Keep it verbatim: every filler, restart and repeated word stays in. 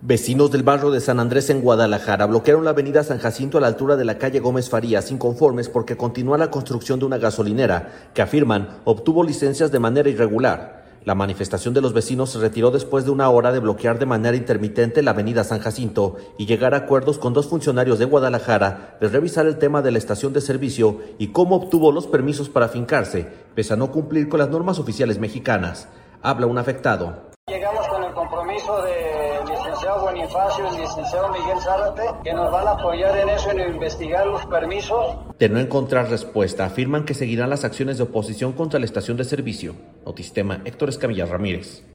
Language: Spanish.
Vecinos del barrio de San Andrés en Guadalajara bloquearon la avenida San Jacinto a la altura de la calle Gómez Farías, inconformes porque continúa la construcción de una gasolinera que afirman obtuvo licencias de manera irregular. La manifestación de los vecinos se retiró después de una hora de bloquear de manera intermitente la avenida San Jacinto y llegar a acuerdos con dos funcionarios de Guadalajara de revisar el tema de la estación de servicio y cómo obtuvo los permisos para afincarse, pese a no cumplir con las normas oficiales mexicanas. Habla un afectado. Llegamos con el compromiso del licenciado Bonifacio y el licenciado Miguel Zárate, que nos van a apoyar en eso, en investigar los permisos. De no encontrar respuesta, afirman que seguirán las acciones de oposición contra la estación de servicio. Notistema, Héctor Escamilla Ramírez.